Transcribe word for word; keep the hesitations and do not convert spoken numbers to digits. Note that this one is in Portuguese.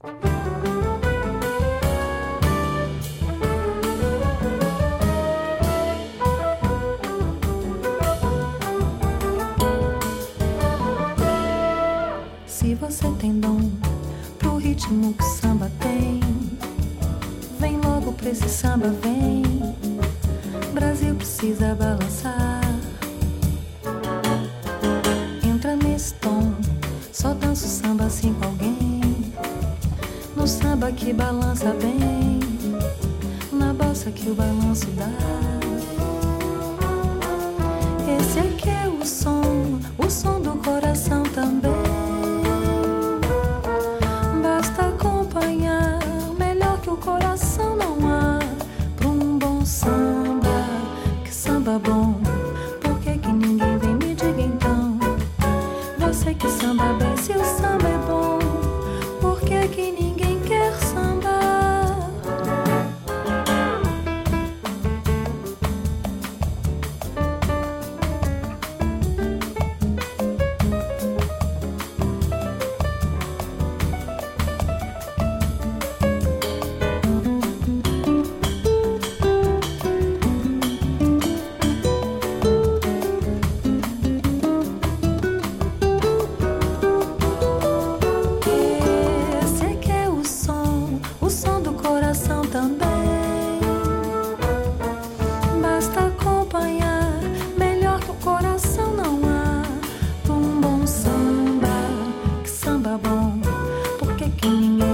Se você tem dom pro ritmo que samba tem, vem logo pra esse samba, vem. Brasil precisa balançar. Entra nesse tom, só dança o samba assim com alguém. No samba que balança bem, na bossa que o balanço dá. Esse aqui é o som, o som do coração também. Basta acompanhar, melhor que o coração não há. Pra um bom samba, que samba bom. Por que que ninguém vem me diga então? Você que samba bem, se o samba é bom, por que que ninguém quer sambar? Bom, por que que ninguém